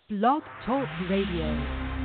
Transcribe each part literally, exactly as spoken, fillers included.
Blog Talk Radio.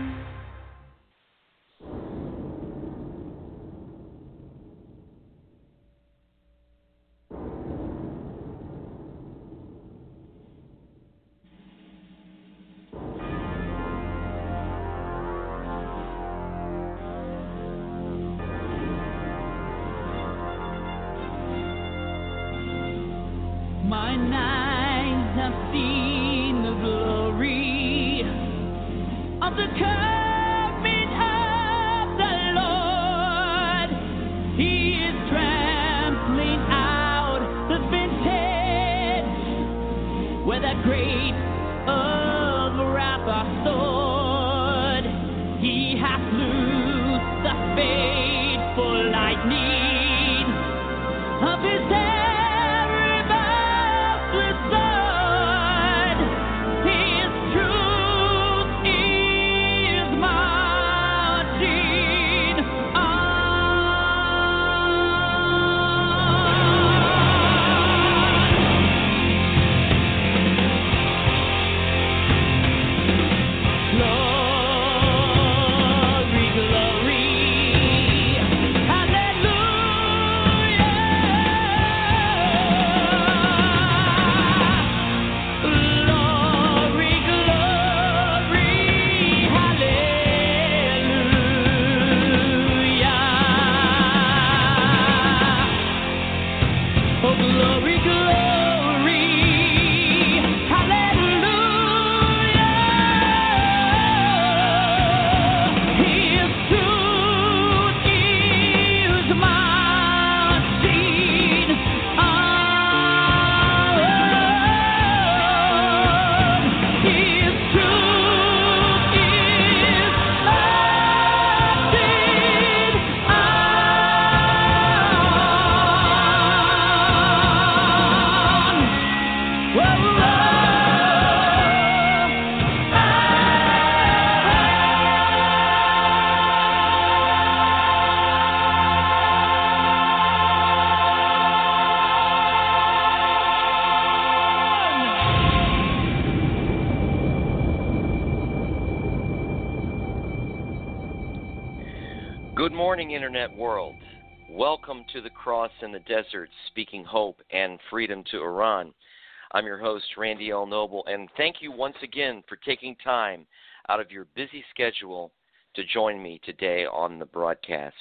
Good morning, Internet world. Welcome to the Cross in the Desert, speaking hope and freedom to Iran. I'm your host, Randy L. Noble, and thank you once again for taking time out of your busy schedule to join me today on the broadcast.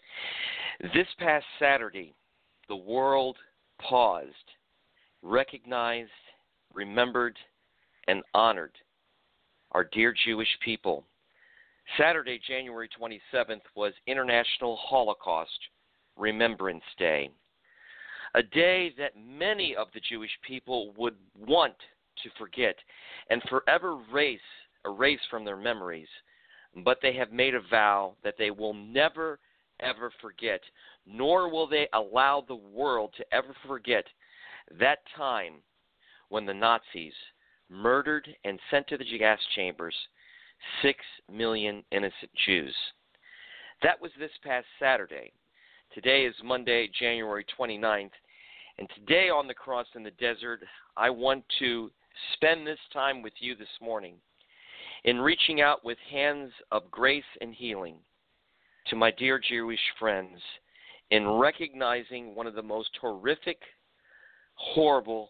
This past Saturday, the world paused, recognized, remembered, and honored our dear Jewish people. Saturday, January twenty-seventh, was International Holocaust Remembrance Day, a day that many of the Jewish people would want to forget and forever erase, erase from their memories, but they have made a vow that they will never, ever forget, nor will they allow the world to ever forget that time when the Nazis murdered and sent to the gas chambers Six million innocent Jews. That was this past Saturday. Today is Monday, January twenty-ninth, and today on the Cross in the Desert, I want to spend this time with you this morning in reaching out with hands of grace and healing to my dear Jewish friends in recognizing one of the most horrific, horrible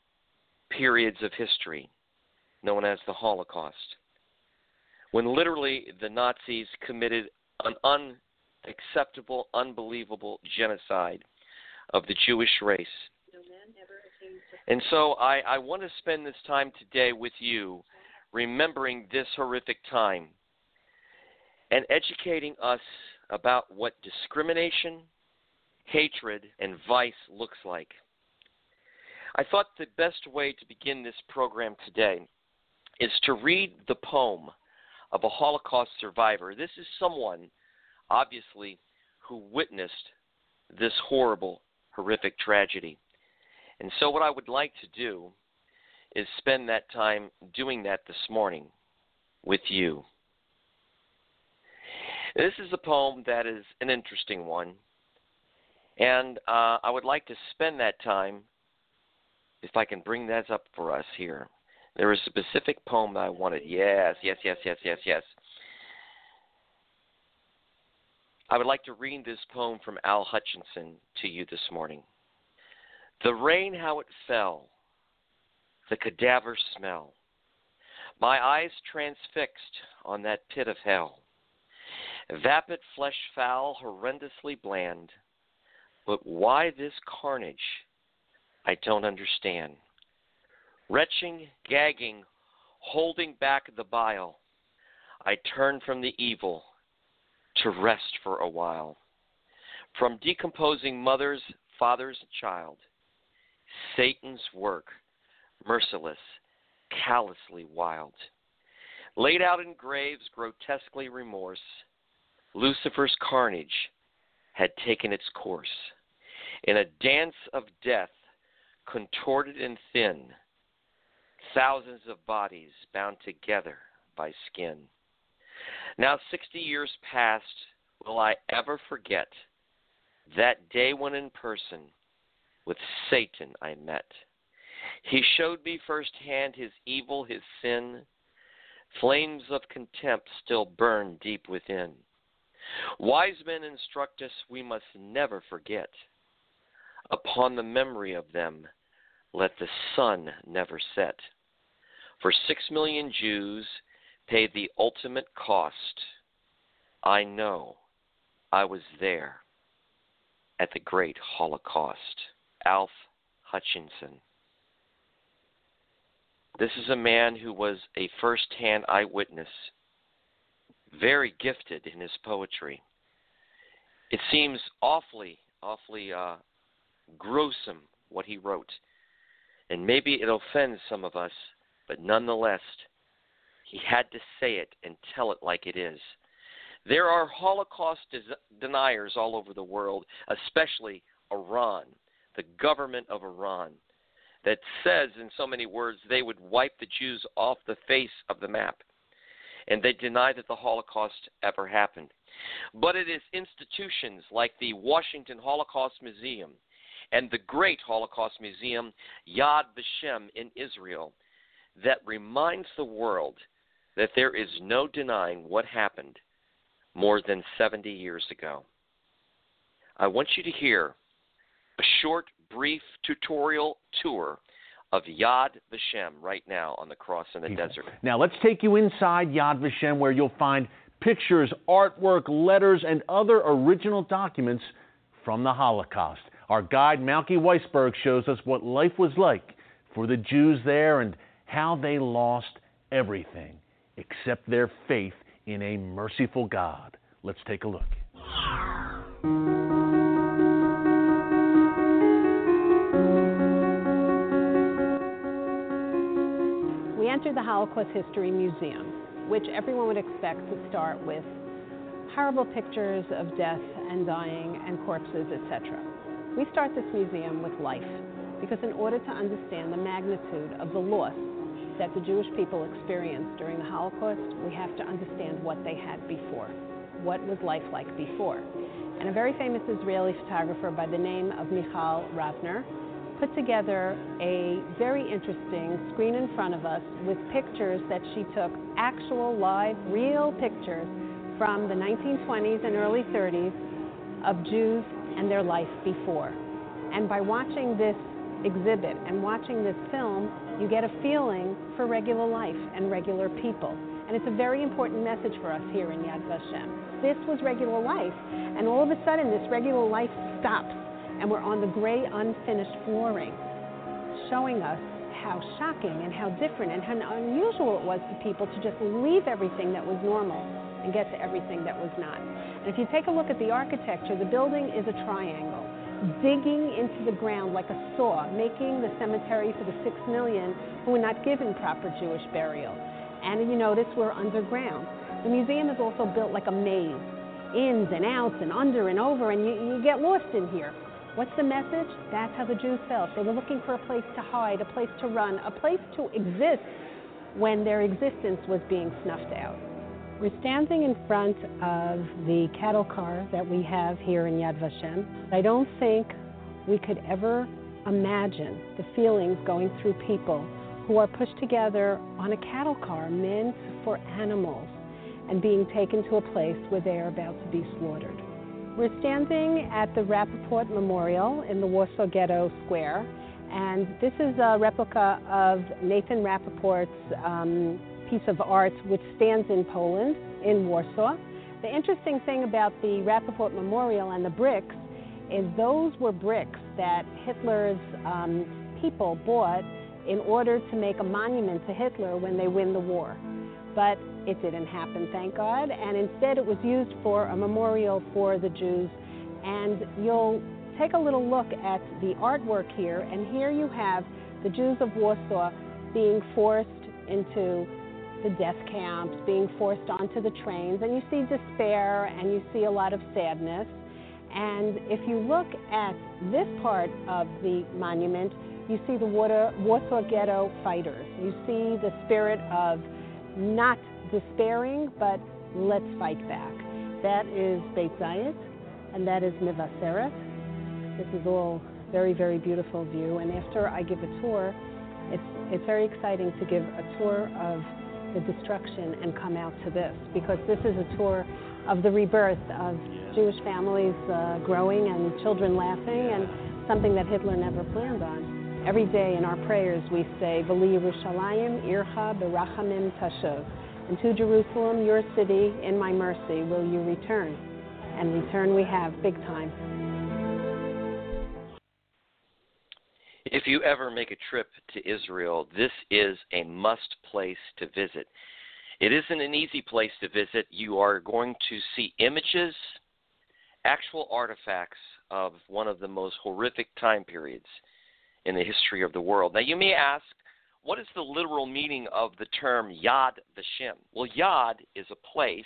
periods of history known as the Holocaust, when literally the Nazis committed an unacceptable, unbelievable genocide of the Jewish race. And so I, I want to spend this time today with you remembering this horrific time and educating us about what discrimination, hatred, and vice looks like. I thought the best way to begin this program today is to read the poem of a Holocaust survivor. This is someone, obviously, who witnessed this horrible, horrific tragedy. And so what I would like to do is spend that time doing that this morning with you. This is a poem that is an interesting one, and uh, I would like to spend that time, if I can bring that up for us here, There was a specific poem that I wanted. Yes, yes, yes, yes, yes, yes. I would like to read this poem from Al Hutchinson to you this morning. The rain, how it fell, the cadaver smell, my eyes transfixed on that pit of hell. Vapid flesh foul, horrendously bland, but why this carnage? I don't understand. Retching, gagging, holding back the bile, I turn from the evil to rest for a while. From decomposing mothers, fathers, child, Satan's work, merciless, callously wild. Laid out in graves, grotesquely remorse, Lucifer's carnage had taken its course. In a dance of death, contorted and thin, thousands of bodies bound together by skin. Now sixty years past, will I ever forget that day when in person with Satan I met? He showed me firsthand his evil, his sin. Flames of contempt still burn deep within. Wise men instruct us we must never forget. Upon the memory of them, let the sun never set. For six million Jews paid the ultimate cost. I know I was there at the great Holocaust. Alf Hutchinson. This is a man who was a first-hand eyewitness, very gifted in his poetry. It seems awfully, awfully uh, gruesome what he wrote, and maybe it offends some of us, but nonetheless, he had to say it and tell it like it is. There are Holocaust des- deniers all over the world, especially Iran, the government of Iran, that says in so many words they would wipe the Jews off the face of the map. And they deny that the Holocaust ever happened. But it is institutions like the Washington Holocaust Museum and the great Holocaust Museum, Yad Vashem in Israel, that reminds the world that there is no denying what happened more than seventy years ago. I want you to hear a short, brief tutorial tour of Yad Vashem right now on the Cross in the People. Desert. Now let's take you inside Yad Vashem, where you'll find pictures, artwork, letters, and other original documents from the Holocaust. Our guide, Malky Weisberg, shows us what life was like for the Jews there and how they lost everything except their faith in a merciful God. Let's take a look. We entered the Holocaust History Museum, which everyone would expect to start with horrible pictures of death and dying and corpses, et cetera. We start this museum with life, because in order to understand the magnitude of the loss that the Jewish people experienced during the Holocaust, we have to understand what they had before. What was life like before? And a very famous Israeli photographer by the name of Michal Ravner put together a very interesting screen in front of us with pictures that she took, actual, live, real pictures from the nineteen twenties and early thirties of Jews and their life before. And by watching this exhibit and watching this film, you get a feeling for regular life and regular people. And it's a very important message for us here in Yad Vashem. This was regular life, and all of a sudden this regular life stops, and we're on the gray, unfinished flooring, showing us how shocking and how different and how unusual it was for people to just leave everything that was normal and get to everything that was not. And if you take a look at the architecture, the building is a triangle, digging into the ground like a saw, making the cemetery for the six million who were not given proper Jewish burial. And you notice we're underground. The museum is also built like a maze, ins and outs and under and over, and you, you get lost in here. What's the message? That's how the Jews felt. They were looking for a place to hide, a place to run, a place to exist when their existence was being snuffed out. We're standing in front of the cattle car that we have here in Yad Vashem. I don't think we could ever imagine the feelings going through people who are pushed together on a cattle car meant for animals and being taken to a place where they are about to be slaughtered. We're standing at the Rappaport Memorial in the Warsaw Ghetto Square, and this is a replica of Nathan Rappaport's um, piece of art, which stands in Poland, in Warsaw. The interesting thing about the Rappaport Memorial and the bricks is those were bricks that Hitler's um, people bought in order to make a monument to Hitler when they win the war. But it didn't happen, thank God, and instead it was used for a memorial for the Jews. And you'll take a little look at the artwork here, and here you have the Jews of Warsaw being forced into the death camps, being forced onto the trains, and you see despair and you see a lot of sadness. And if you look at this part of the monument, you see the water, Warsaw Ghetto fighters. You see the spirit of not despairing, but let's fight back. That is Beit Zayit, and that is Mevaseret. This is all very, very beautiful view. And after I give a tour, it's, it's very exciting to give a tour of the destruction and come out to this, because this is a tour of the rebirth of Jewish families uh, growing and children laughing, and something that Hitler never planned on. Every day in our prayers we say, V'li Yerushalayim ircha berachamim tashuv. And to Jerusalem, your city, in my mercy, will you return. And return we have, big time. If you ever make a trip to Israel, this is a must place to visit. It isn't an easy place to visit. You are going to see images, actual artifacts of one of the most horrific time periods in the history of the world. Now, you may ask, what is the literal meaning of the term Yad Vashem? Well, Yad is a place,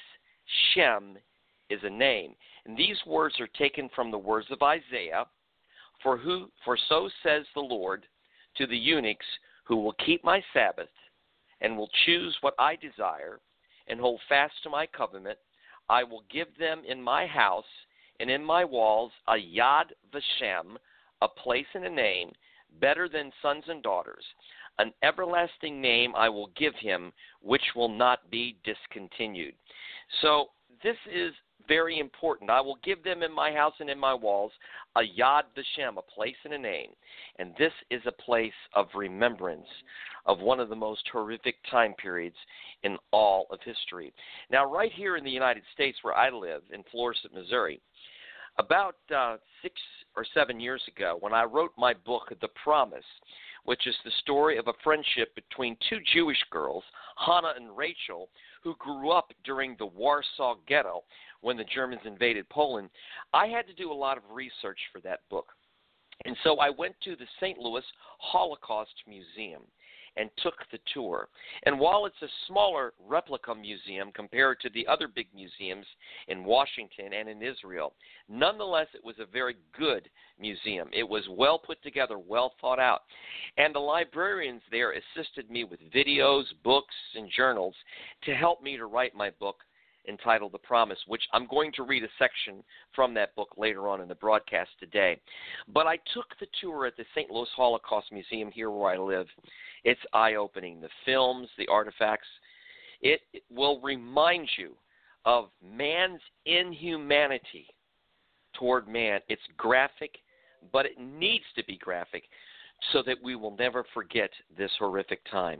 Shem is a name. And these words are taken from the words of Isaiah, for who, for so says the Lord to the eunuchs who will keep my Sabbath and will choose what I desire and hold fast to my covenant, I will give them in my house and in my walls a Yad Vashem, a place and a name, better than sons and daughters. An everlasting name I will give him, which will not be discontinued. So this is very important. I will give them in my house and in my walls a Yad Vashem, a place and a name. And this is a place of remembrance of one of the most horrific time periods in all of history. Now, right here in the United States where I live, in Florissant, Missouri, about uh, six or seven years ago, when I wrote my book, The Promise, which is the story of a friendship between two Jewish girls, Hannah and Rachel, who grew up during the Warsaw Ghetto when the Germans invaded Poland, I had to do a lot of research for that book. And so I went to the Saint Louis Holocaust Museum and took the tour. And while it's a smaller replica museum compared to the other big museums in Washington and in Israel, nonetheless it was a very good museum. It was well put together, well thought out. And the librarians there assisted me with videos, books, and journals to help me to write my book entitled The Promise, which I'm going to read a section from that book later on in the broadcast today. But I took the tour at the Saint Louis Holocaust Museum here where I live. It's eye-opening. The films, the artifacts, it, it will remind you of man's inhumanity toward man. It's graphic, but it needs to be graphic so that we will never forget this horrific time.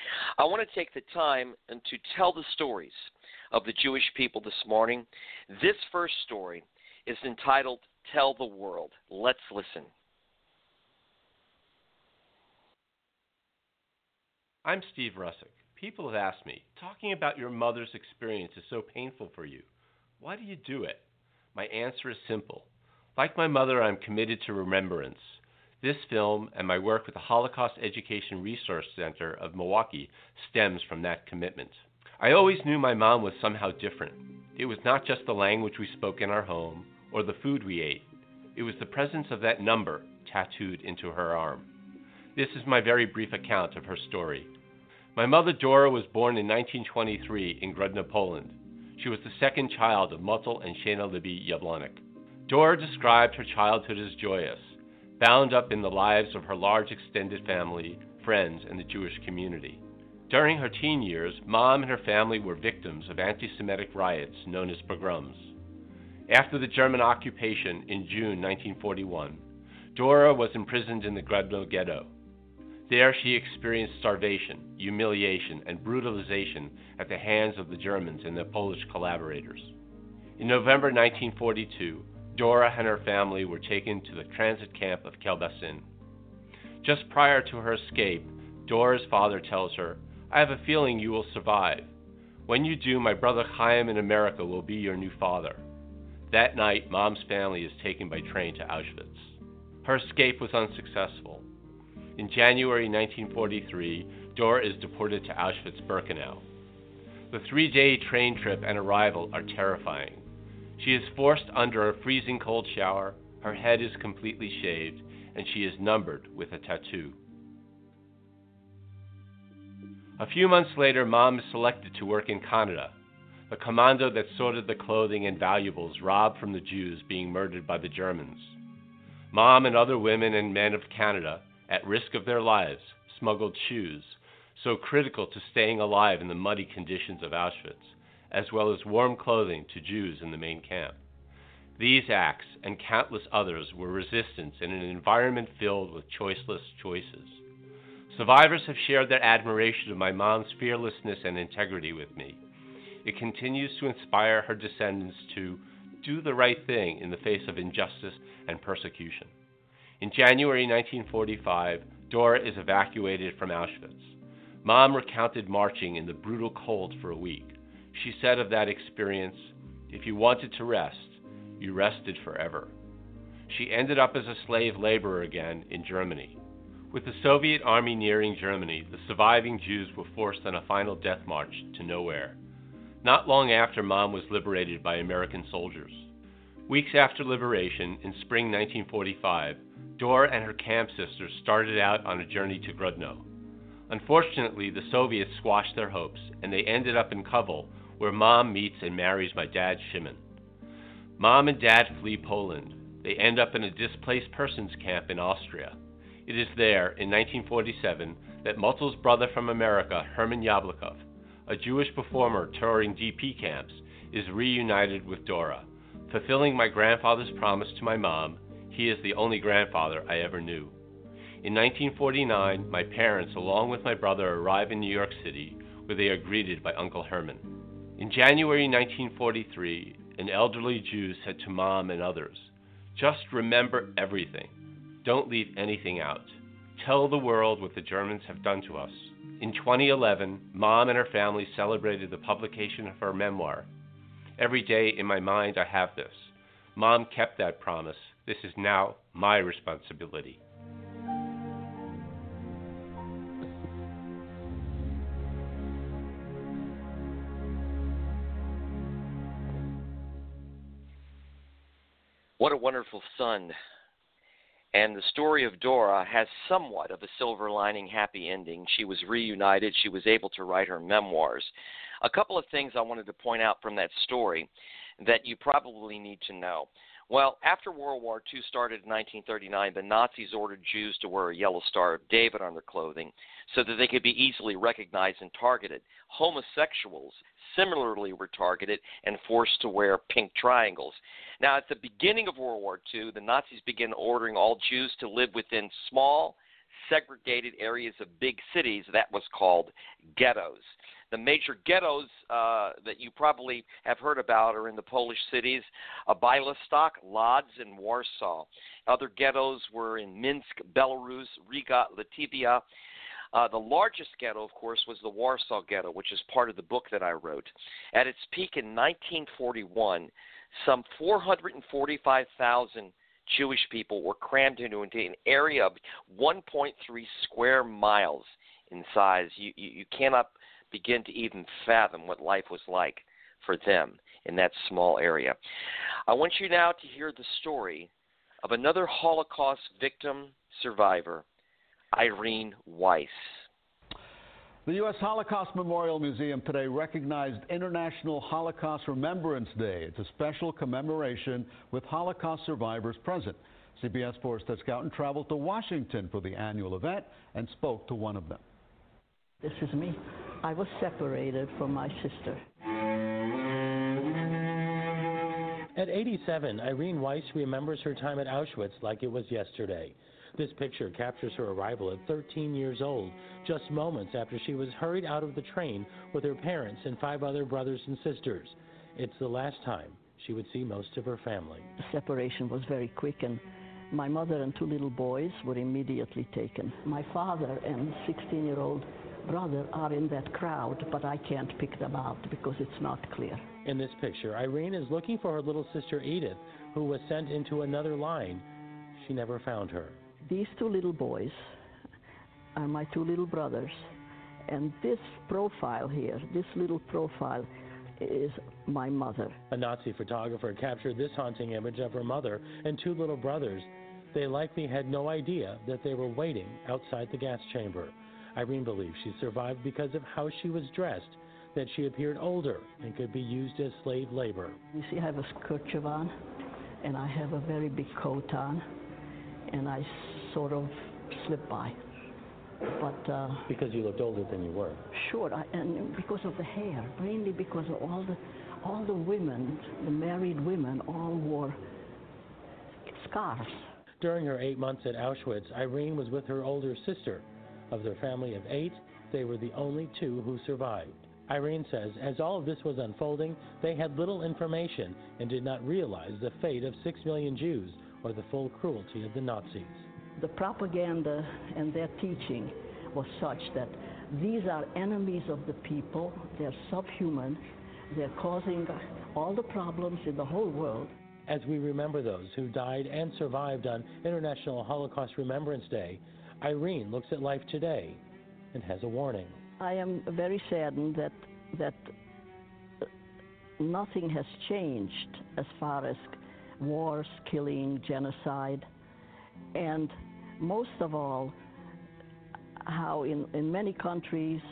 I want to take the time and to tell the stories of the Jewish people this morning. This first story is entitled Tell the World. Let's listen. I'm Steve Russick. People have asked me, talking about your mother's experience is so painful for you. Why do you do it? My answer is simple. Like my mother, I'm committed to remembrance. This film and my work with the Holocaust Education Resource Center of Milwaukee stems from that commitment. I always knew my mom was somehow different. It was not just the language we spoke in our home or the food we ate. It was the presence of that number tattooed into her arm. This is my very brief account of her story. My mother Dora was born in nineteen twenty-three in Grodno, Poland. She was the second child of Motel and Shana Libby Jablonik. Dora described her childhood as joyous, bound up in the lives of her large extended family, friends, and the Jewish community. During her teen years, Mom and her family were victims of anti-Semitic riots known as pogroms. After the German occupation in June nineteen forty-one, Dora was imprisoned in the Grodno ghetto. There she experienced starvation, humiliation, and brutalization at the hands of the Germans and their Polish collaborators. In November nineteen forty-two, Dora and her family were taken to the transit camp of Kelbasin. Just prior to her escape, Dora's father tells her, "I have a feeling you will survive. When you do, my brother Chaim in America will be your new father." That night, Mom's family is taken by train to Auschwitz. Her escape was unsuccessful. In January nineteen forty-three, Dora is deported to Auschwitz-Birkenau. The three-day train trip and arrival are terrifying. She is forced under a freezing cold shower, her head is completely shaved, and she is numbered with a tattoo. A few months later, Mom is selected to work in Canada, the commando that sorted the clothing and valuables robbed from the Jews being murdered by the Germans. Mom and other women and men of Canada, at risk of their lives, smuggled shoes, so critical to staying alive in the muddy conditions of Auschwitz, as well as warm clothing to Jews in the main camp. These acts, and countless others, were resistance in an environment filled with choiceless choices. Survivors have shared their admiration of my mom's fearlessness and integrity with me. It continues to inspire her descendants to do the right thing in the face of injustice and persecution. In January nineteen forty-five, Dora is evacuated from Auschwitz. Mom recounted marching in the brutal cold for a week. She said of that experience, "If you wanted to rest, you rested forever." She ended up as a slave laborer again in Germany. With the Soviet army nearing Germany, the surviving Jews were forced on a final death march to nowhere. Not long after, Mom was liberated by American soldiers. Weeks after liberation, in spring nineteen forty-five, Dora and her camp sisters started out on a journey to Grodno. Unfortunately, the Soviets squashed their hopes, and they ended up in Kovel, where Mom meets and marries my dad, Shimon. Mom and Dad flee Poland. They end up in a displaced persons camp in Austria. It is there, in nineteen forty-seven, that Motzel's brother from America, Herman Yablokov, a Jewish performer touring D P camps, is reunited with Dora. Fulfilling my grandfather's promise to my mom, he is the only grandfather I ever knew. In nineteen forty-nine, my parents, along with my brother, arrive in New York City, where they are greeted by Uncle Herman. In January nineteen forty-three, an elderly Jew said to Mom and others, "Just remember everything. Don't leave anything out. Tell the world what the Germans have done to us." In twenty eleven, Mom and her family celebrated the publication of her memoir. Every day in my mind I have this. Mom kept that promise. This is now my responsibility. What a wonderful son. And the story of Dora has somewhat of a silver lining happy ending. She was reunited. She was able to write her memoirs. A couple of things I wanted to point out from that story that you probably need to know. Well, after World War Two started in nineteen thirty-nine, the Nazis ordered Jews to wear a yellow Star of David on their clothing so that they could be easily recognized and targeted. Homosexuals similarly were targeted and forced to wear pink triangles. Now, at the beginning of World War Two, the Nazis began ordering all Jews to live within small, segregated areas of big cities. That was called ghettos. The major ghettos uh, that you probably have heard about are in the Polish cities, uh, Białystok, Lodz, and Warsaw. Other ghettos were in Minsk, Belarus, Riga, Latvia. Uh, the largest ghetto, of course, was the Warsaw Ghetto, which is part of the book that I wrote. At its peak in nineteen forty-one, some four hundred forty-five thousand Jewish people were crammed into an area of one point three square miles in size. You, you, you cannot begin to even fathom what life was like for them in that small area. I want you now to hear the story of another Holocaust victim survivor, Irene Weiss. The U S Holocaust Memorial Museum today recognized International Holocaust Remembrance Day. It's a special commemoration with Holocaust survivors present. C B S four's Ted Scouten traveled to Washington for the annual event and spoke to one of them. This is me. I was separated from my sister. At eighty-seven, Irene Weiss remembers her time at Auschwitz like it was yesterday. This picture captures her arrival at thirteen years old, just moments after she was hurried out of the train with her parents and five other brothers and sisters. It's the last time she would see most of her family. The separation was very quick, and my mother and two little boys were immediately taken. My father and sixteen-year-old brother are in that crowd, but I can't pick them out because it's not clear. In this picture, Irene is looking for her little sister Edith, who was sent into another line. She never found her. These two little boys are my two little brothers, and this profile here, this little profile, is my mother. A Nazi photographer captured this haunting image of her mother and two little brothers. They likely had no idea that they were waiting outside the gas chamber. Irene believes she survived because of how she was dressed, that she appeared older and could be used as slave labor. You see, I have a kerchief on, and I have a very big coat on, and I sort of slip by. But uh, because you looked older than you were. Sure, I, and because of the hair, mainly because of all the, all the women, the married women, all wore scarves. During her eight months at Auschwitz, Irene was with her older sister. Of their family of eight, they were the only two who survived. Irene says as all of this was unfolding, they had little information and did not realize the fate of six million Jews or the full cruelty of the Nazis. The propaganda and their teaching was such that these are enemies of the people, they're subhuman, they're causing all the problems in the whole world. As we remember those who died and survived on International Holocaust Remembrance Day, Irene looks at life today and has a warning. I am very saddened that that nothing has changed as far as wars, killing, genocide, and most of all, how in, in many countries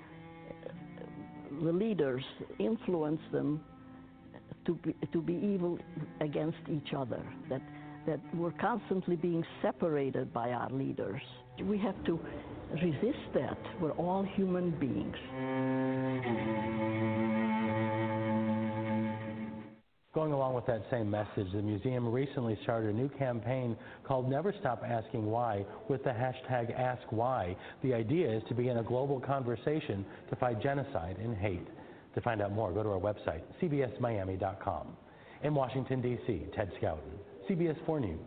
the leaders influence them to be, to be evil against each other, that, that we're constantly being separated by our leaders. We have to resist that. We're all human beings. Going along with that same message, the museum recently started a new campaign called Never Stop Asking Why with the hashtag Ask Why. The idea is to begin a global conversation to fight genocide and hate. To find out more, go to our website, C B S Miami dot com. In Washington, D C, Ted Scouten, C B S four News.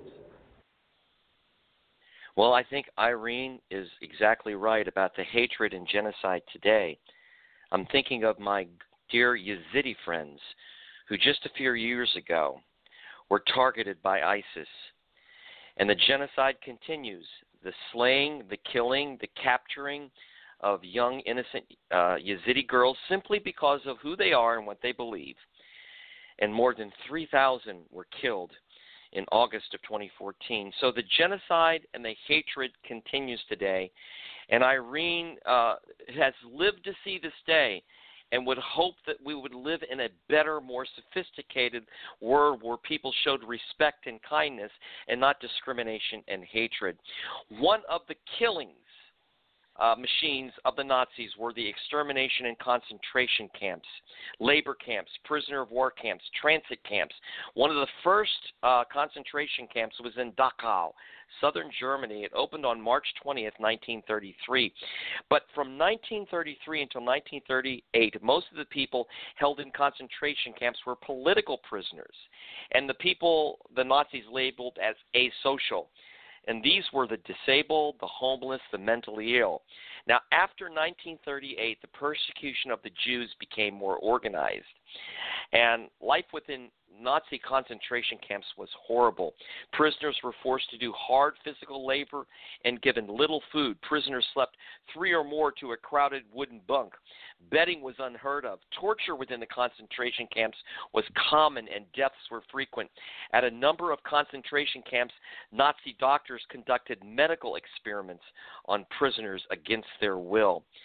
Well, I think Irene is exactly right about the hatred and genocide today. I'm thinking of my dear Yazidi friends who just a few years ago were targeted by ISIS. And the genocide continues, the slaying, the killing, the capturing of young, innocent uh, Yazidi girls simply because of who they are and what they believe. And more than three thousand were killed in August of twenty fourteen. So the genocide and the hatred continues today. And Irene uh, has lived to see this day and would hope that we would live in a better, more sophisticated world where people showed respect and kindness and not discrimination and hatred. One of the killings Uh, machines of the Nazis were the extermination and concentration camps, labor camps, prisoner of war camps, transit camps. One of the first uh, concentration camps was in Dachau, southern Germany. It opened on March twentieth, nineteen thirty-three. But from nineteen thirty-three until nineteen thirty-eight, most of the people held in concentration camps were political prisoners, and the people the Nazis labeled as asocial. And these were the disabled, the homeless, the mentally ill. Now, after nineteen thirty-eight, the persecution of the Jews became more organized. And life within Nazi concentration camps was horrible. Prisoners were forced to do hard physical labor and given little food. Prisoners slept three or more to a crowded wooden bunk. Bedding was unheard of. Torture within the concentration camps was common and deaths were frequent. At a number of concentration camps, Nazi doctors conducted medical experiments on prisoners against their will.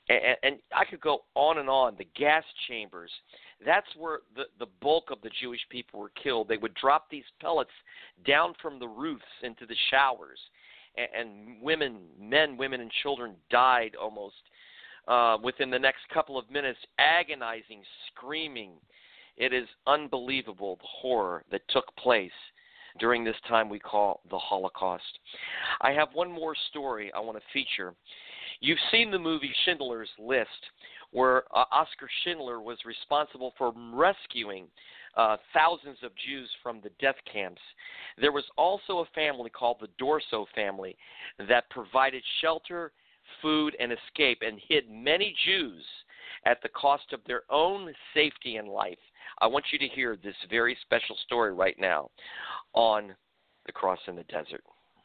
And, and I could go on and on. The gas chambers, that's where the, the bulk of the Jewish people were killed. They would drop these pellets down from the roofs into the showers. And, and women, men, women, and children died almost uh, within the next couple of minutes, agonizing, screaming. It is unbelievable, the horror that took place during this time we call the Holocaust. I have one more story I want to feature. You've seen the movie Schindler's List, where uh, Oskar Schindler was responsible for rescuing uh, thousands of Jews from the death camps. There was also a family called the Dorso family that provided shelter, food, and escape and hid many Jews at the cost of their own safety and life. I want you to hear this very special story right now on The Cross in the Desert.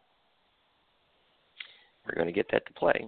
We're going to get that to play.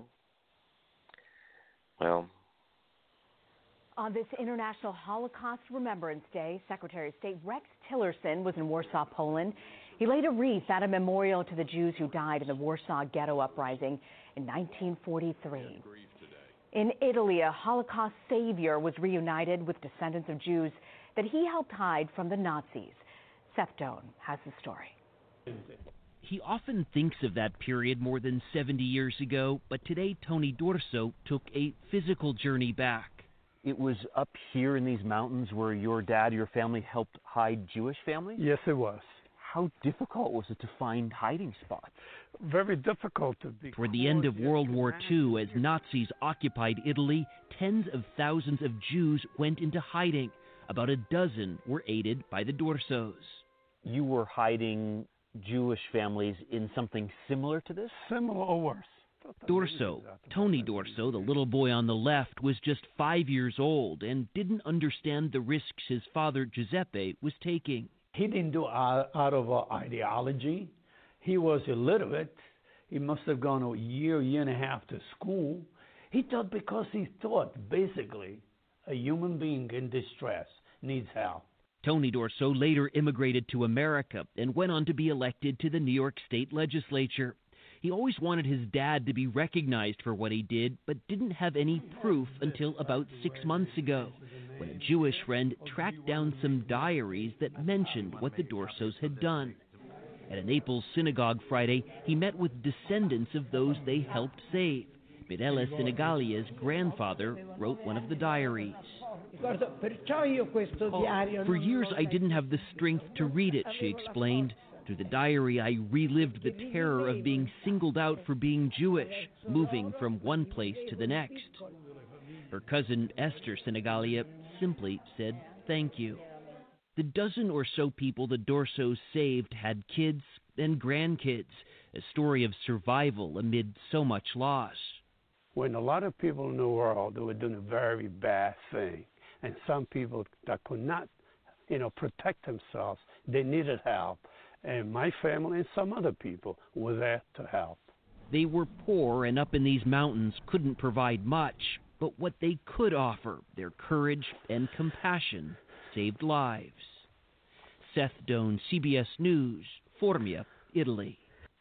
Well, on this International Holocaust Remembrance Day, Secretary of State Rex Tillerson was in Warsaw, Poland. He laid a wreath at a memorial to the Jews who died in the Warsaw Ghetto Uprising in nineteen forty-three. In Italy, a Holocaust savior was reunited with descendants of Jews that he helped hide from the Nazis. Seth Doan has the story. He often thinks of that period more than seventy years ago, but today Tony Dorso took a physical journey back. It was up here in these mountains where your dad, your family helped hide Jewish families? Yes, it was. How difficult was it to find hiding spots? Very difficult to be. Toward the end of World War Two, as Nazis occupied Italy, tens of thousands of Jews went into hiding. About a dozen were aided by the Dorsos. You were hiding Jewish families in something similar to this? Similar or worse. Dorso, Tony Dorso, the little boy on the left, was just five years old and didn't understand the risks his father, Giuseppe, was taking. He didn't do it out of uh, ideology. He was illiterate. He must have gone a year, year and a half to school. He thought because he thought, basically, a human being in distress needs help. Tony Dorso later immigrated to America and went on to be elected to the New York State Legislature. He always wanted his dad to be recognized for what he did, but didn't have any proof until about six months ago, when a Jewish friend tracked down some diaries that mentioned what the Dorsos had done. At a Naples synagogue Friday, he met with descendants of those they helped save. Mirella Senegalia's grandfather wrote one of the diaries. For years I didn't have the strength to read it, she explained. Through the diary, I relived the terror of being singled out for being Jewish, moving from one place to the next. Her cousin Esther Senegalia simply said thank you. The dozen or so people the Dorsos saved had kids and grandkids, a story of survival amid so much loss. When a lot of people in the world, they were doing a very bad thing, and some people that could not, you know, protect themselves, they needed help. And my family and some other people were there to help. They were poor and up in these mountains couldn't provide much, but what they could offer, their courage and compassion, saved lives. Seth Doan, C B S News, Formia, Italy.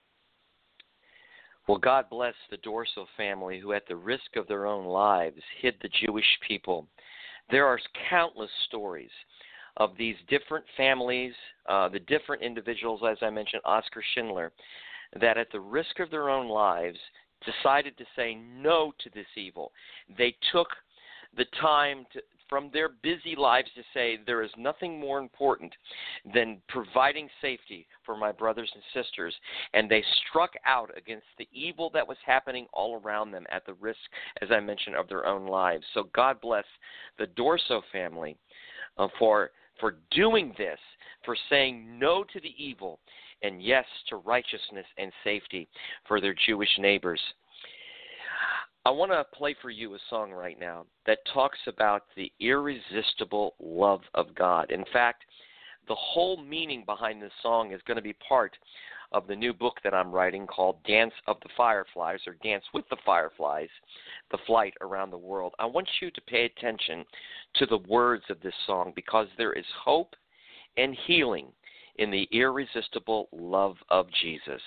Well, God bless the Dorso family who, at the risk of their own lives, hid the Jewish people. There are countless stories of these different families, uh, the different individuals, as I mentioned, Oskar Schindler, that at the risk of their own lives decided to say no to this evil. They took the time to, from their busy lives to say there is nothing more important than providing safety for my brothers and sisters, and they struck out against the evil that was happening all around them at the risk, as I mentioned, of their own lives. So God bless the Dorso family uh, for for doing this, for saying no to the evil and yes to righteousness and safety for their Jewish neighbors. I want to play for you a song right now that talks about the irresistible love of God. In fact, the whole meaning behind this song is going to be part of the new book that I'm writing called Dance of the Fireflies, or Dance with the Fireflies, The Flight Around the World. I want you to pay attention to the words of this song because there is hope and healing in the irresistible love of Jesus.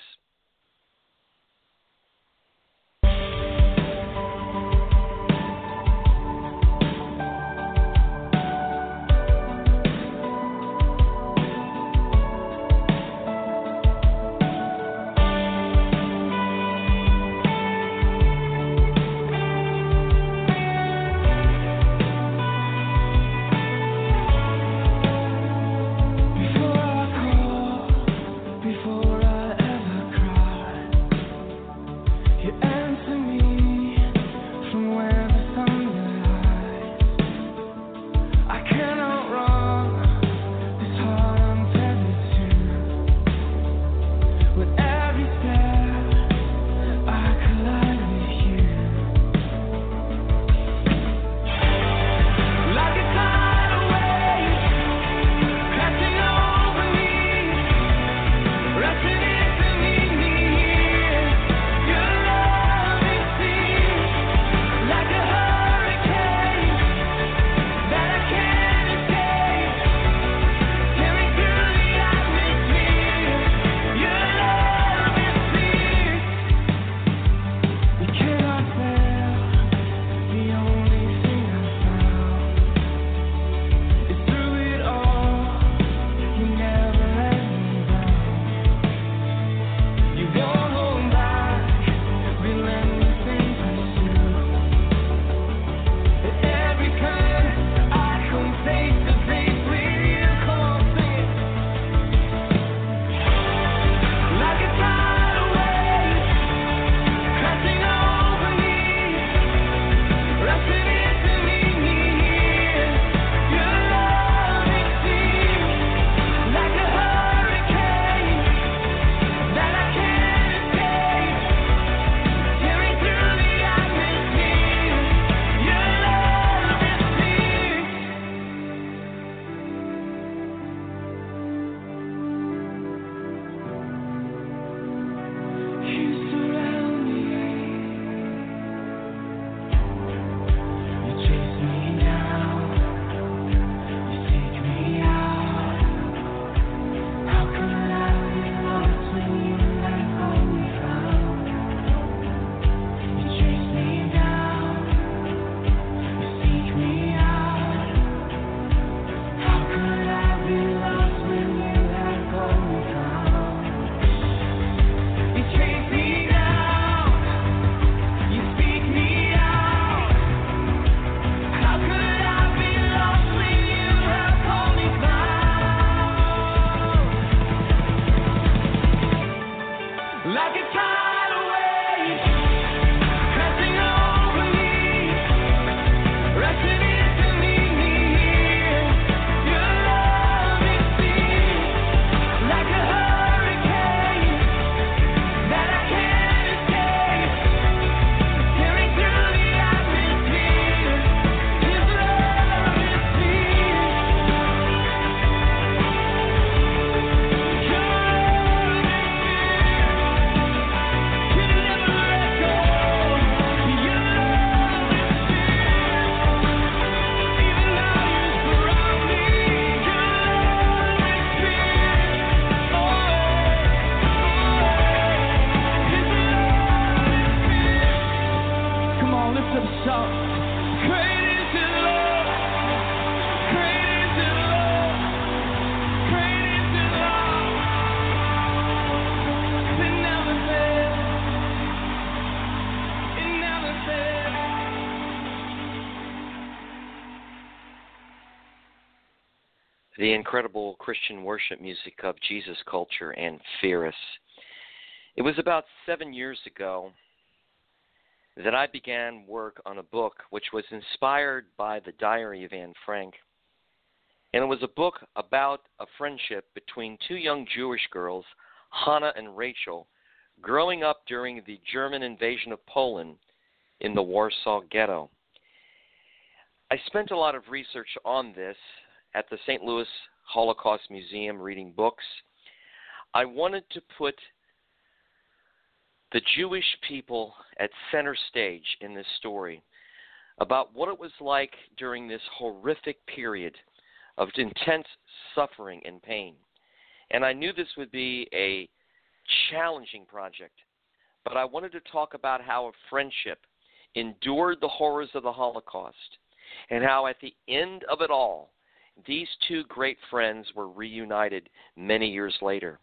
the incredible Christian worship music of Jesus Culture and Fear Us. It was about seven years ago that I began work on a book which was inspired by the Diary of Anne Frank. And it was a book about a friendship between two young Jewish girls, Hannah and Rachel, growing up during the German invasion of Poland in the Warsaw Ghetto. I spent a lot of research on this at the Saint Louis Holocaust Museum reading books. I wanted to put the Jewish people at center stage in this story about what it was like during this horrific period of intense suffering and pain. And I knew this would be a challenging project, but I wanted to talk about how a friendship endured the horrors of the Holocaust and how at the end of it all, these two great friends were reunited many years later.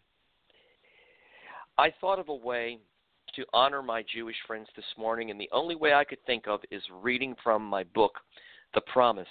I thought of a way to honor my Jewish friends this morning, and the only way I could think of is reading from my book, The Promise.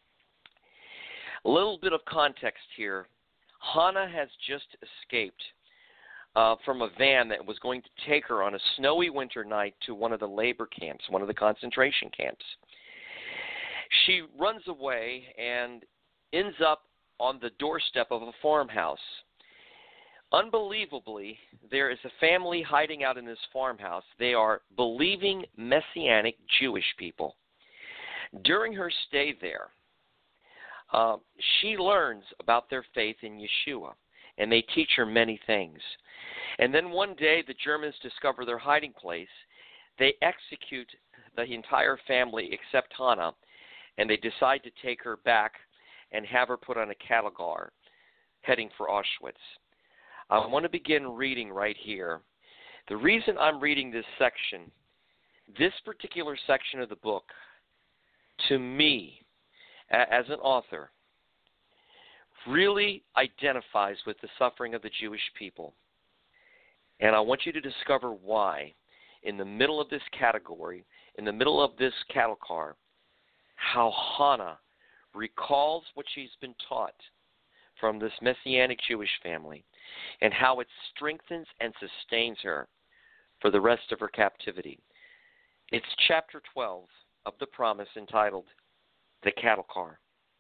A little bit of context here. Hannah has just escaped uh, from a van that was going to take her on a snowy winter night to one of the labor camps, one of the concentration camps. She runs away and ends up on the doorstep of a farmhouse. Unbelievably, there is a family hiding out in this farmhouse. They are believing Messianic Jewish people. During her stay there, uh, she learns about their faith in Yeshua, and they teach her many things. And then one day, the Germans discover their hiding place. They execute the entire family except Hannah, and they decide to take her back and have her put on a cattle car heading for Auschwitz. I want to begin reading right here. The reason I'm reading this section, this particular section of the book, to me, as an author, really identifies with the suffering of the Jewish people. And I want you to discover why, in the middle of this category, in the middle of this cattle car, how Hannah recalls what she's been taught from this Messianic Jewish family, and how it strengthens and sustains her for the rest of her captivity. It's chapter twelve of The Promise, entitled The Cattle Car.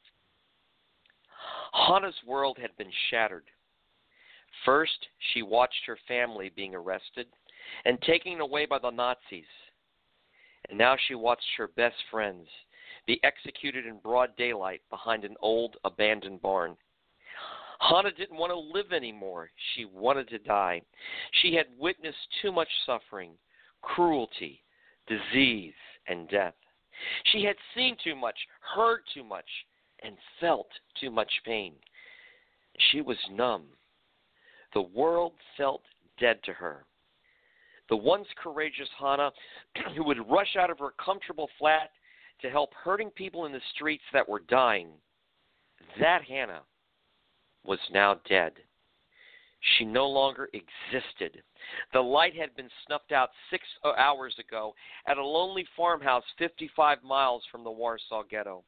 Hannah's world had been shattered. First, she watched her family being arrested and taken away by the Nazis. And now she watched her best friends be executed in broad daylight behind an old abandoned barn. Hannah didn't want to live anymore. She wanted to die. She had witnessed too much suffering, cruelty, disease, and death. She had seen too much, heard too much, and felt too much pain. She was numb. The world felt dead to her. The once courageous Hannah, who would rush out of her comfortable flat to help hurting people in the streets that were dying, that Hannah was now dead. She no longer existed. The light had been snuffed out six hours ago at a lonely farmhouse fifty-five miles from the Warsaw Ghetto.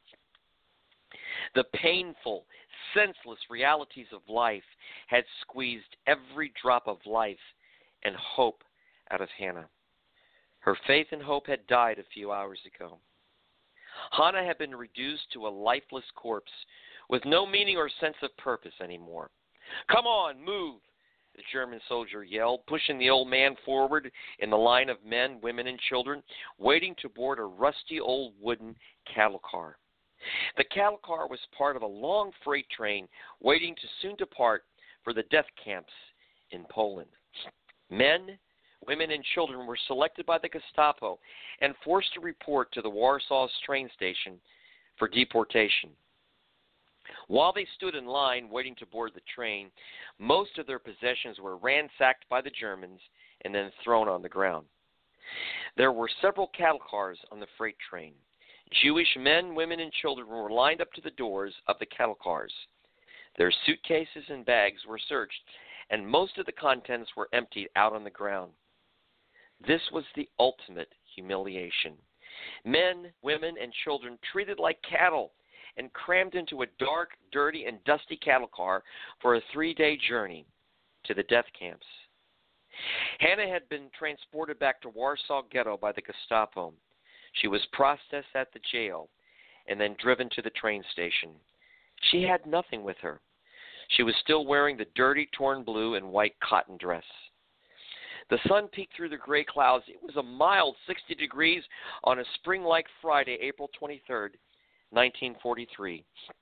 The painful, senseless realities of life had squeezed every drop of life and hope out of Hannah. Her faith and hope had died a few hours ago. Hannah had been reduced to a lifeless corpse with no meaning or sense of purpose anymore. "Come on, move," the German soldier yelled, pushing the old man forward in the line of men, women, and children waiting to board a rusty old wooden cattle car. The cattle car was part of a long freight train waiting to soon depart for the death camps in Poland. Men, women, and children were selected by the Gestapo and forced to report to the Warsaw train station for deportation. While they stood in line waiting to board the train, most of their possessions were ransacked by the Germans and then thrown on the ground. There were several cattle cars on the freight train. Jewish men, women, and children were lined up to the doors of the cattle cars. Their suitcases and bags were searched, and most of the contents were emptied out on the ground. This was the ultimate humiliation. Men, women, and children treated like cattle and crammed into a dark, dirty, and dusty cattle car for a three-day journey to the death camps. Hannah had been transported back to Warsaw Ghetto by the Gestapo. She was processed at the jail and then driven to the train station. She had nothing with her. She was still wearing the dirty, torn blue and white cotton dress. The sun peeked through the gray clouds. It was a mild sixty degrees on a spring-like Friday, April twenty-third, nineteen forty-three.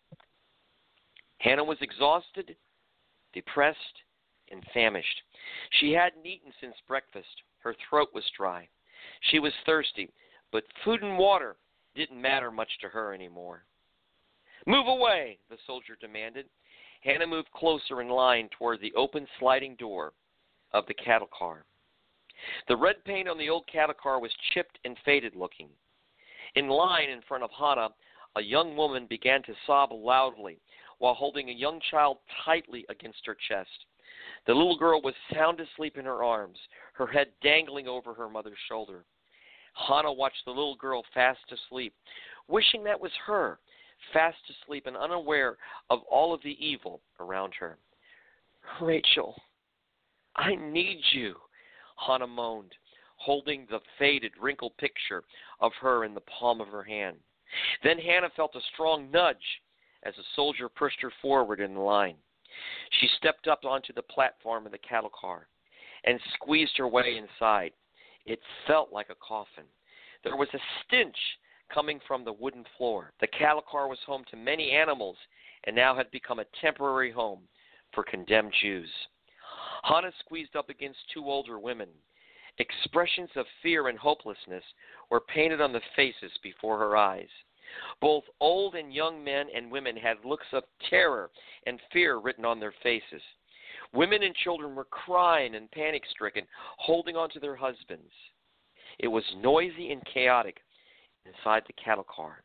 Hannah was exhausted, depressed, and famished. She hadn't eaten since breakfast. Her throat was dry. She was thirsty, but food and water didn't matter much to her anymore. "Move away," the soldier demanded. Hannah moved closer in line toward the open sliding door of the cattle car. The red paint on the old cattle car was chipped and faded looking. In line in front of Hannah, a young woman began to sob loudly while holding a young child tightly against her chest. The little girl was sound asleep in her arms, her head dangling over her mother's shoulder. Hannah watched the little girl fast asleep, wishing that was her, fast asleep and unaware of all of the evil around her. "Rachel, I need you," Hannah moaned, holding the faded, wrinkled picture of her in the palm of her hand. Then Hannah felt a strong nudge as a soldier pushed her forward in the line. She stepped up onto the platform of the cattle car and squeezed her way inside. It felt like a coffin. There was a stench coming from the wooden floor. The cattle car was home to many animals and now had become a temporary home for condemned Jews. Hannah squeezed up against two older women. Expressions of fear and hopelessness were painted on the faces before her eyes. Both old and young men and women had looks of terror and fear written on their faces. Women and children were crying and panic-stricken, holding on to their husbands. It was noisy and chaotic inside the cattle car.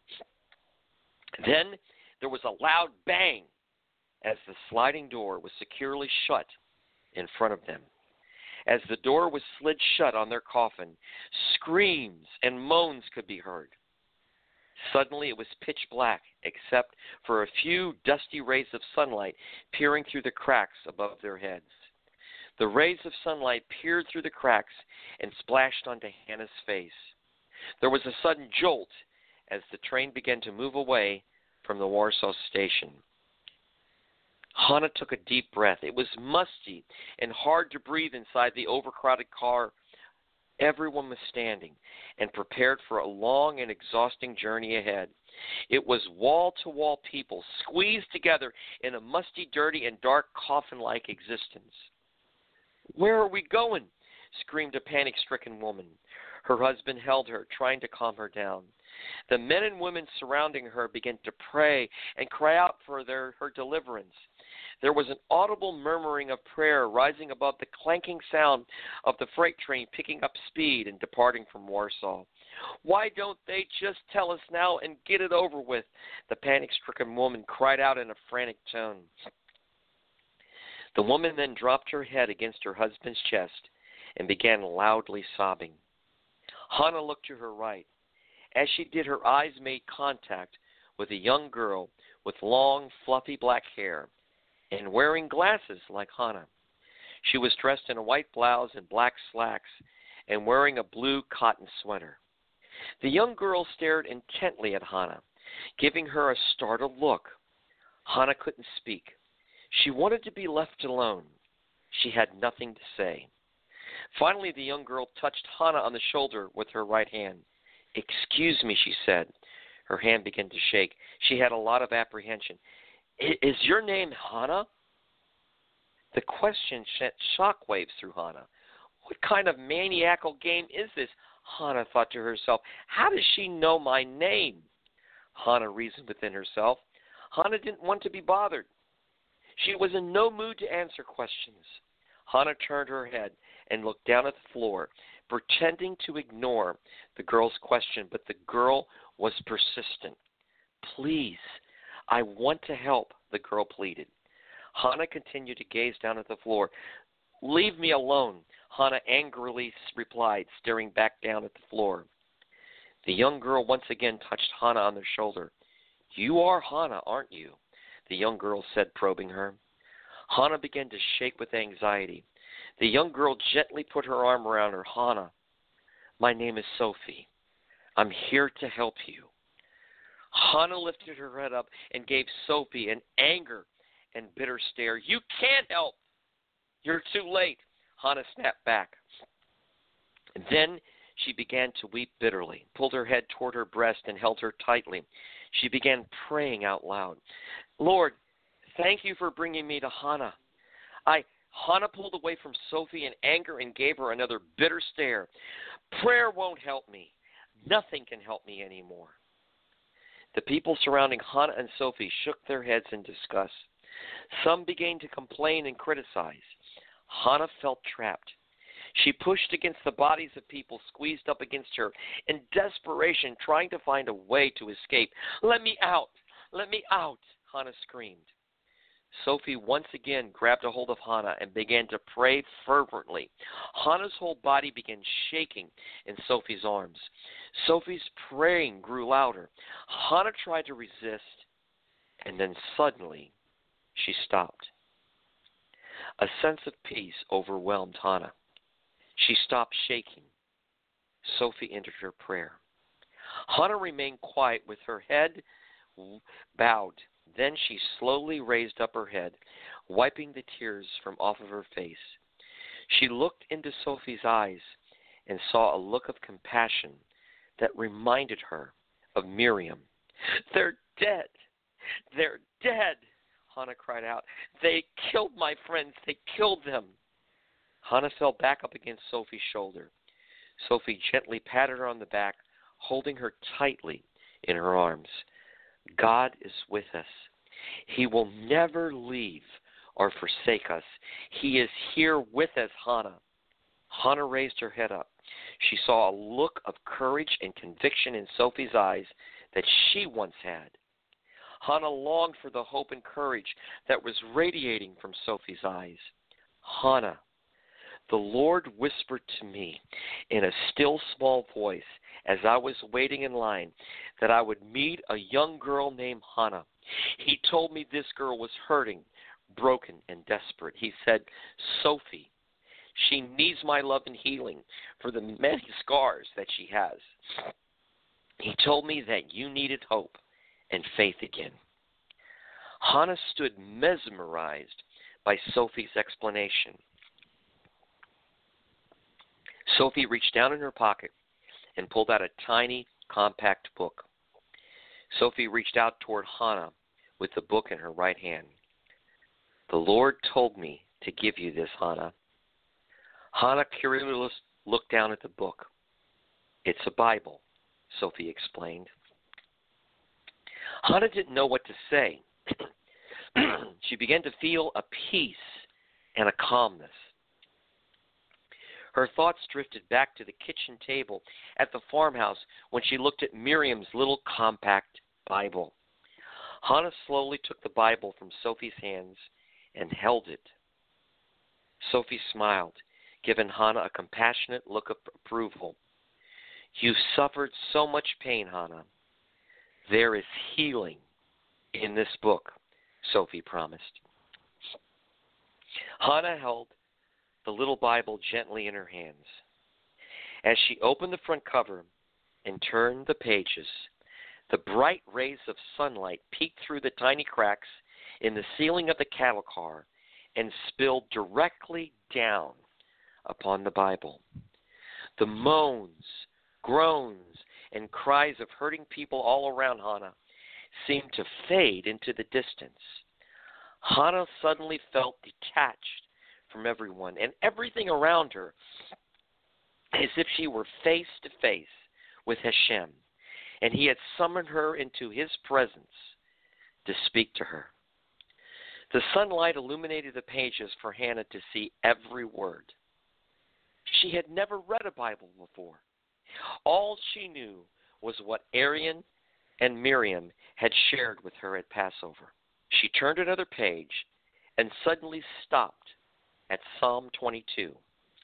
Then there was a loud bang as the sliding door was securely shut in front of them. As the door was slid shut on their coffin, screams and moans could be heard. Suddenly it was pitch black, except for a few dusty rays of sunlight peering through the cracks above their heads. The rays of sunlight peered through the cracks and splashed onto Hannah's face. There was a sudden jolt as the train began to move away from the Warsaw station. Hannah took a deep breath. It was musty and hard to breathe inside the overcrowded car. Everyone was standing and prepared for a long and exhausting journey ahead. It was wall-to-wall people squeezed together in a musty, dirty, and dark coffin-like existence. "Where are we going?" screamed a panic-stricken woman. Her husband held her, trying to calm her down. The men and women surrounding her began to pray and cry out for their, her deliverance. There was an audible murmuring of prayer rising above the clanking sound of the freight train picking up speed and departing from Warsaw. "Why don't they just tell us now and get it over with?" the panic-stricken woman cried out in a frantic tone. The woman then dropped her head against her husband's chest and began loudly sobbing. Hannah looked to her right. As she did, her eyes made contact with a young girl with long, fluffy black hair and wearing glasses like Hannah. She was dressed in a white blouse and black slacks and wearing a blue cotton sweater. The young girl stared intently at Hannah, giving her a startled look. Hannah couldn't speak. She wanted to be left alone. She had nothing to say. Finally, the young girl touched Hannah on the shoulder with her right hand. "Excuse me," she said. Her hand began to shake. She had a lot of apprehension. "Is your name Hannah?" The question sent shockwaves through Hannah. What kind of maniacal game is this? Hannah thought to herself. How does she know my name? Hannah reasoned within herself. Hannah didn't want to be bothered. She was in no mood to answer questions. Hannah turned her head and looked down at the floor, pretending to ignore the girl's question, but the girl was persistent. "Please, I want to help," the girl pleaded. Hannah continued to gaze down at the floor. "Leave me alone," Hannah angrily replied, staring back down at the floor. The young girl once again touched Hannah on the shoulder. You are Hannah, aren't you? The young girl said, probing her. Hannah began to shake with anxiety. The young girl gently put her arm around her. Hannah, my name is Sophie. I'm here to help you. Hannah lifted her head up and gave Sophie an anger and bitter stare. You can't help. You're too late. Hannah snapped back. And then she began to weep bitterly, pulled her head toward her breast, and held her tightly. She began praying out loud. Lord, thank you for bringing me to Hannah. I, Hannah pulled away from Sophie in anger and gave her another bitter stare. Prayer won't help me. Nothing can help me anymore. The people surrounding Hannah and Sophie shook their heads in disgust. Some began to complain and criticize. Hannah felt trapped. She pushed against the bodies of people squeezed up against her in desperation, trying to find a way to escape. Let me out! Let me out! Hannah screamed. Sophie once again grabbed a hold of Hannah and began to pray fervently. Hannah's whole body began shaking in Sophie's arms. Sophie's praying grew louder. Hannah tried to resist, and then suddenly she stopped. A sense of peace overwhelmed Hannah. She stopped shaking. Sophie entered her prayer. Hannah remained quiet with her head bowed. Then she slowly raised up her head, wiping the tears from off of her face. She looked into Sophie's eyes and saw a look of compassion that reminded her of Miriam. They're dead. They're dead, Hannah cried out. They killed my friends. They killed them. Hannah fell back up against Sophie's shoulder. Sophie gently patted her on the back, holding her tightly in her arms. God is with us. He will never leave or forsake us. He is here with us, Hannah. Hannah raised her head up. She saw a look of courage and conviction in Sophie's eyes that she once had. Hannah longed for the hope and courage that was radiating from Sophie's eyes. Hannah, the Lord whispered to me in a still small voice as I was waiting in line that I would meet a young girl named Hannah. He told me this girl was hurting, broken, and desperate. He said, Sophie, she needs my love and healing for the many scars that she has. He told me that you needed hope and faith again. Hannah stood mesmerized by Sophie's explanation. Sophie reached down in her pocket and pulled out a tiny, compact book. Sophie reached out toward Hannah with the book in her right hand. The Lord told me to give you this, Hannah. Hannah curiously looked down at the book. It's a Bible, Sophie explained. Hannah didn't know what to say. She began to feel a peace and a calmness. Her thoughts drifted back to the kitchen table at the farmhouse when she looked at Miriam's little compact Bible. Hannah slowly took the Bible from Sophie's hands and held it. Sophie smiled, giving Hannah a compassionate look of approval. You've suffered so much pain, Hannah. There is healing in this book, Sophie promised. Hannah held the little Bible gently in her hands. As she opened the front cover and turned the pages, the bright rays of sunlight peeked through the tiny cracks in the ceiling of the cattle car and spilled directly down upon the Bible. The moans, groans, and cries of hurting people all around Hannah seemed to fade into the distance. Hannah suddenly felt detached from everyone and everything around her, as if she were face to face with Hashem, and he had summoned her into his presence to speak to her. The sunlight illuminated the pages for Hannah to see every word. She had never read a Bible before. All she knew was what Aaron and Miriam had shared with her at Passover. She turned another page and suddenly stopped at Psalm twenty-two.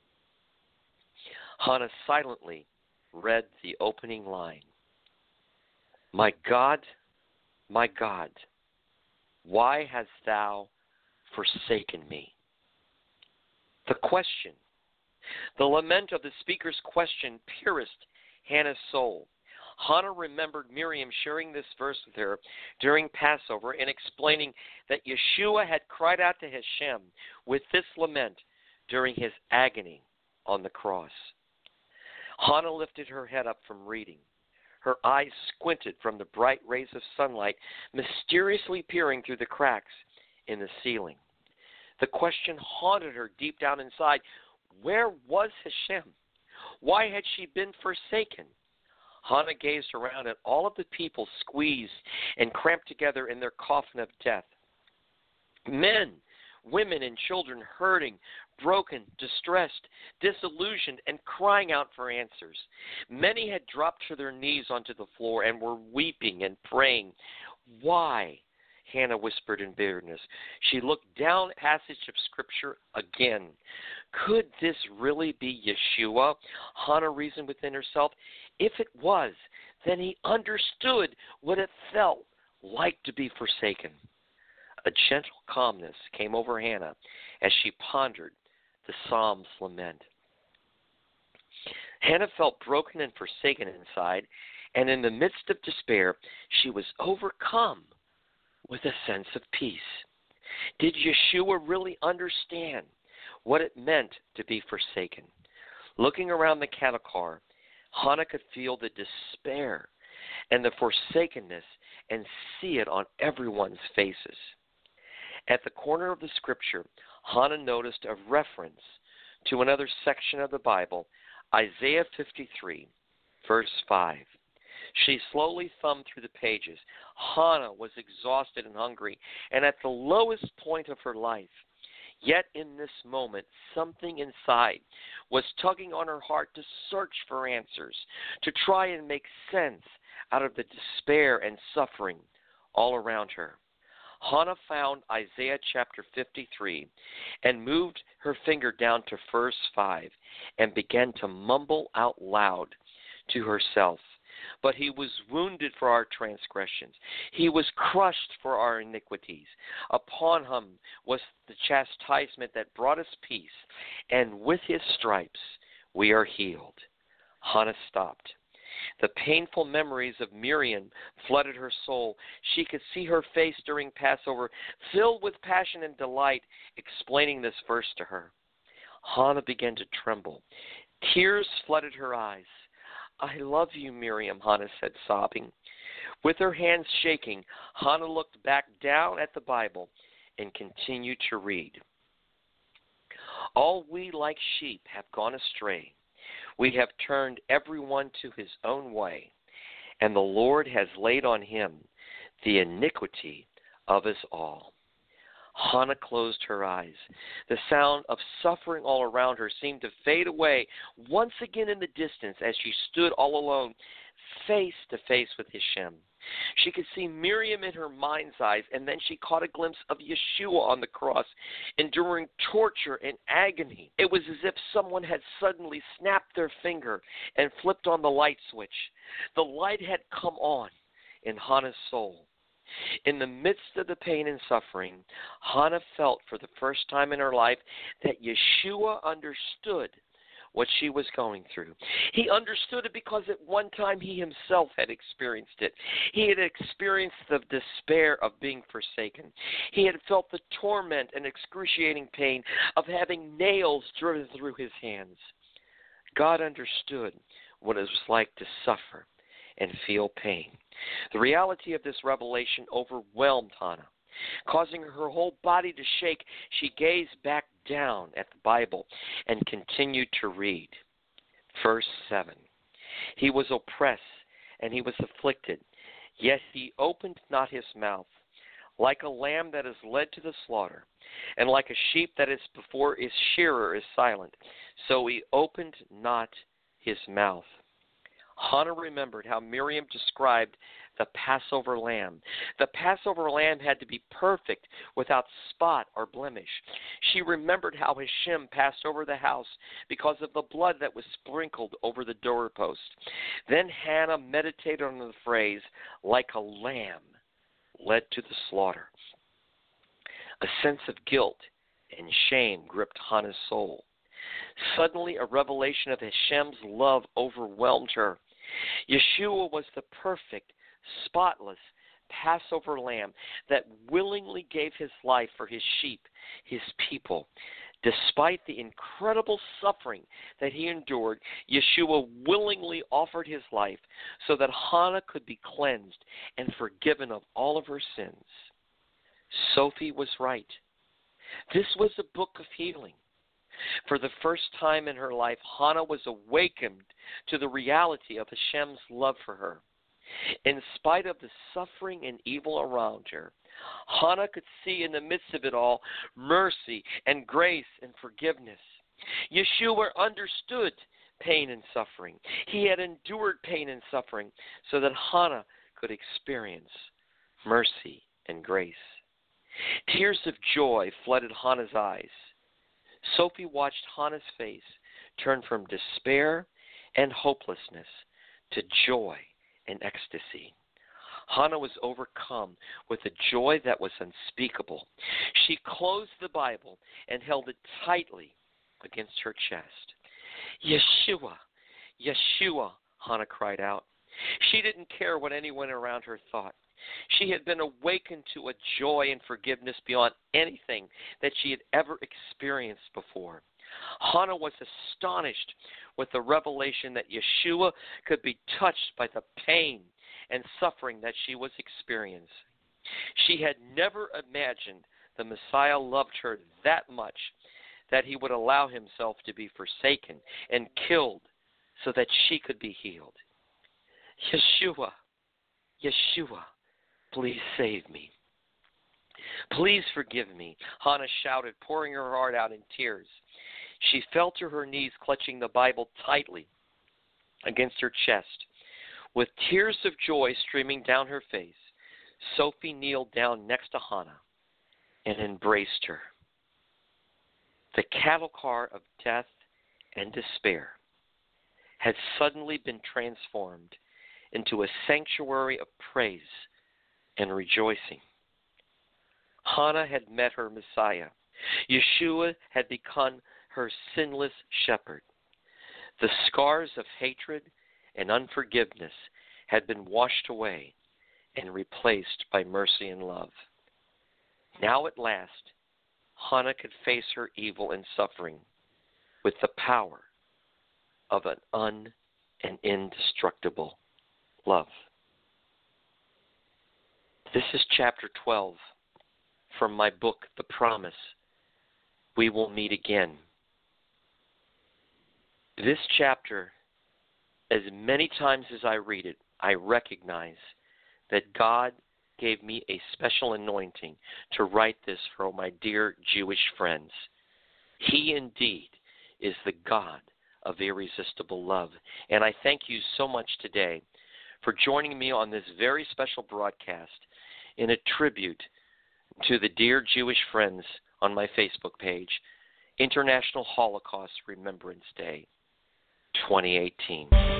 Hannah silently read the opening line. My God, my God, why hast thou forsaken me? The question, the lament of the speaker's question pierced Hannah's soul. Hannah remembered Miriam sharing this verse with her during Passover and explaining that Yeshua had cried out to Hashem with this lament during his agony on the cross. Hannah lifted her head up from reading. Her eyes squinted from the bright rays of sunlight mysteriously peering through the cracks in the ceiling. The question haunted her deep down inside. Where was Hashem? Why had she been forsaken? Hannah gazed around at all of the people squeezed and cramped together in their coffin of death. Men, women, and children hurting, broken, distressed, disillusioned, and crying out for answers. Many had dropped to their knees onto the floor and were weeping and praying. Why? Hannah whispered in bitterness. She looked down a passage of Scripture again. Could this really be Yeshua? Hannah reasoned within herself. If it was, then he understood what it felt like to be forsaken. A gentle calmness came over Hannah as she pondered the Psalm's lament. Hannah felt broken and forsaken inside, and in the midst of despair, she was overcome with a sense of peace. Did Yeshua really understand what it meant to be forsaken? Looking around the cattle car, Hannah could feel the despair and the forsakenness and see it on everyone's faces. At the corner of the Scripture, Hannah noticed a reference to another section of the Bible, Isaiah fifty-three, verse five. She slowly thumbed through the pages. Hannah was exhausted and hungry and at the lowest point of her life. Yet in this moment, something inside was tugging on her heart to search for answers, to try and make sense out of the despair and suffering all around her. Hannah found Isaiah chapter fifty-three and moved her finger down to verse five and began to mumble out loud to herself. But he was wounded for our transgressions. He was crushed for our iniquities. Upon him was the chastisement that brought us peace, and with his stripes we are healed. Hannah stopped. The painful memories of Miriam flooded her soul. She could see her face during Passover, filled with passion and delight, explaining this verse to her. Hannah began to tremble. Tears flooded her eyes. I love you, Miriam, Hannah said, sobbing. With her hands shaking, Hannah looked back down at the Bible and continued to read. All we like sheep have gone astray. We have turned everyone to his own way, and the Lord has laid on him the iniquity of us all. Hannah closed her eyes. The sound of suffering all around her seemed to fade away once again in the distance as she stood all alone, face to face with Hashem. She could see Miriam in her mind's eyes, and then she caught a glimpse of Yeshua on the cross, enduring torture and agony. It was as if someone had suddenly snapped their finger and flipped on the light switch. The light had come on in Hannah's soul. In the midst of the pain and suffering, Hannah felt for the first time in her life that Yeshua understood what she was going through. He understood it because at one time he himself had experienced it. He had experienced the despair of being forsaken. He had felt the torment and excruciating pain of having nails driven through his hands. God understood what it was like to suffer and feel pain. The reality of this revelation overwhelmed Hannah. Causing her whole body to shake, she gazed back down at the Bible and continued to read. Verse seven. He was oppressed and he was afflicted, yet he opened not his mouth. Like a lamb that is led to the slaughter, and like a sheep that is before its shearer is silent, so he opened not his mouth. Hannah remembered how Miriam described the Passover lamb. The Passover lamb had to be perfect, without spot or blemish. She remembered how Hashem passed over the house because of the blood that was sprinkled over the doorpost. Then Hannah meditated on the phrase, like a lamb led to the slaughter. A sense of guilt and shame gripped Hannah's soul. Suddenly, a revelation of Hashem's love overwhelmed her. Yeshua was the perfect, spotless Passover lamb that willingly gave his life for his sheep, his people. Despite the incredible suffering that he endured, Yeshua willingly offered his life so that Hannah could be cleansed and forgiven of all of her sins. Sophie was right. This was a book of healing. For the first time in her life, Hannah was awakened to the reality of Hashem's love for her. In spite of the suffering and evil around her, Hannah could see in the midst of it all mercy and grace and forgiveness. Yeshua understood pain and suffering. He had endured pain and suffering so that Hannah could experience mercy and grace. Tears of joy flooded Hannah's eyes. Sophie watched Hannah's face turn from despair and hopelessness to joy and ecstasy. Hannah was overcome with a joy that was unspeakable. She closed the Bible and held it tightly against her chest. Yeshua, Yeshua, Hannah cried out. She didn't care what anyone around her thought. She had been awakened to a joy and forgiveness beyond anything that she had ever experienced before. Hannah was astonished with the revelation that Yeshua could be touched by the pain and suffering that she was experiencing. She had never imagined the Messiah loved her that much that he would allow himself to be forsaken and killed so that she could be healed. Yeshua, Yeshua, please save me. Please forgive me, Hannah shouted, pouring her heart out in tears. She fell to her knees, clutching the Bible tightly against her chest. With tears of joy streaming down her face, Sophie kneeled down next to Hannah and embraced her. The cattle car of death and despair had suddenly been transformed into a sanctuary of praise and rejoicing. Hannah had met her Messiah. Yeshua had become her sinless shepherd. The scars of hatred and unforgiveness had been washed away and replaced by mercy and love. Now at last, Hannah could face her evil and suffering with the power of an un and indestructible love. This is chapter twelve from my book, The Promise. We will meet again. This chapter, as many times as I read it, I recognize that God gave me a special anointing to write this for my dear Jewish friends. He indeed is the God of irresistible love. And I thank you so much today for joining me on this very special broadcast in a tribute to the dear Jewish friends on my Facebook page, International Holocaust Remembrance Day twenty eighteen.